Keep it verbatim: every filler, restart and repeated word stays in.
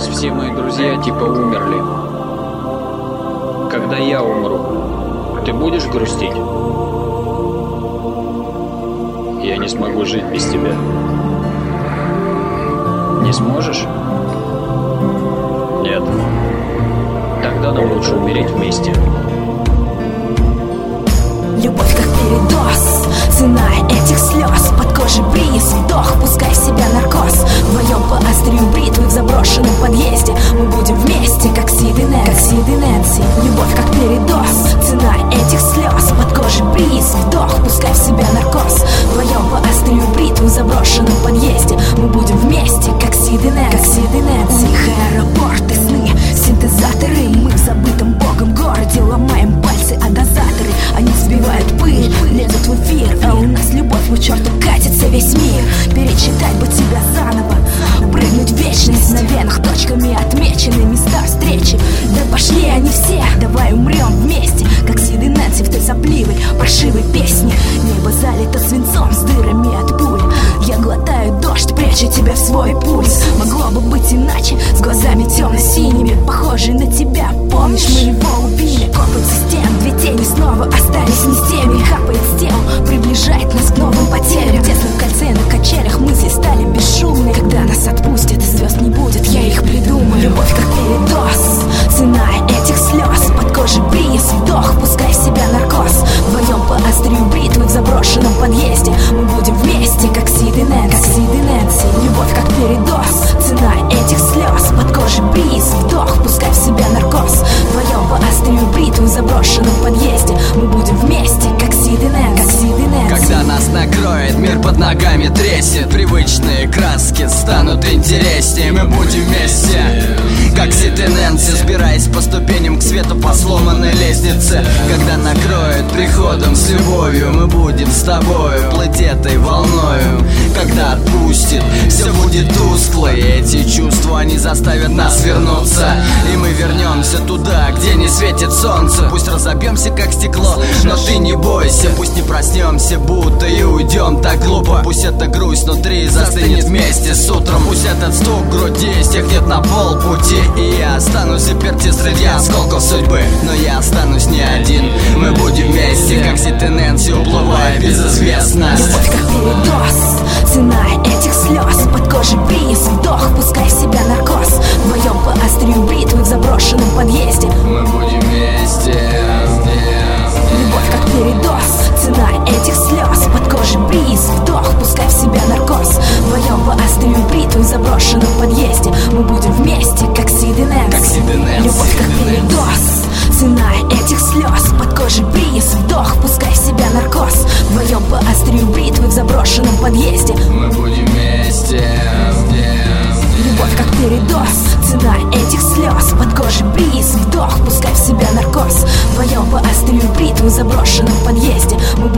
Сейчас все мои друзья типа умерли. Когда я умру, ты будешь грустить? Я не смогу жить без тебя. Не сможешь? Нет. Тогда нам лучше умереть вместе. Любовь как передоз, цена этих слез. Под кожей бриз, вдох, пускай в себя наркоз. Вдвоем по острию бритвы в заброшенном подъезде. Мы будем вместе, как Сид и Нэнси, как Сид и Нэнси. Любовь как передоз, цена этих слез. Под кожей бриз, вдох, пускай в себя наркоз. Вдвоем по острию бритвы в заброшенном подъезде. Мы будем вместе, как Сид и Нэнси, как Сид и Нэнси. Их аэропорты, сны, синтезаторы. Мы в забытом богом городе ломаем пальцы о дозаторы. Они сбивают пыль, лезут в эфир. А у нас любовь, мы черту катится весь мир. Перечитать бы тебя заново, прыгнуть в вечность. На венах точками отмечены места встречи. Да пошли они все, давай умрем вместе, как Сид и Нэнси в той сопливой, паршивой песне. Небо залито свинцом с дырами от пуль. Я глотаю дождь, прячу тебя в свой пульс. Могло бы быть иначе, с глазами темно-синими, похожий на тебя, помнишь, мы его убили. Копаются стен, две тени снова остались не с теми. Капает с тел, приближает нас к новым потерям. В тесном кольце на качелях мысли стали бесшумны. Когда нас отпустят, звезд не будет, я их придумаю. Любовь как передоз, цена этих слез. Под кожей бриз, вдох, пускай в себя наркоз. Вдвоем по острию бритвы в заброшенном подъезде. Мы будем вместе, как Сид и Нэнси, как Сид и Нэнси. Любовь как передоз, цена этих слез. Под кожей бриз, вдох, пускай в себя наркоз. Вдвоем по острию бритвы в заброшенном подъезде. Мы будем вместе, как Сид и Нэнси, как Сид и Нэнси. Когда нас накроет, мир под ногами трясет. Привычные краски станут интереснее. Мы будем вместе, как Сид и Нэнси, сбираясь по ступеням к свету по сломанной лестнице. Когда накроет приходом с любовью, мы будем с тобою плыть этой волною. Когда отпустит, все будет тускло, и эти чувства, они заставят нас вернуться. И мы вернемся туда, где не светит солнце. Пусть разобьемся, как стекло, но ты не бойся. Пусть не проснемся, будто и уйдем так глупо. Пусть эта грусть внутри застынет вместе с утром. Пусть этот стук в груди стихнет на полпути, и я останусь заперти среди осколков судьбы. Но я останусь не один, мы будем вместе, как Сид и Нэнси, уплывая в безызвестность. Любовь как передоз, цена этих слез. Под кожей бриз, вдох, пускай в себя наркоз. Вдвоем по острию бритвы в заброшенном подъезде. Мы будем вместе. Любовь как передоз, цена этих слез. Под кожей бриз, вдох, пускай в себя наркоз. Вдвоем по острию бритвы в заброшенном подъезде. Мы будем вместе, как Сид и Нэнси. Любовь как передоз, цена этих слез. Под кожей бриз, вдох, пускай в себя наркоз. Вдвоем по острию бритвы в заброшенном подъезде. Мы будем вместе. Любовь как передоз, цена этих слез. Под кожей бриз, вдох, пускай в себя наркоз. Вдвоем по острию бритвы в заброшенном подъезде. Мы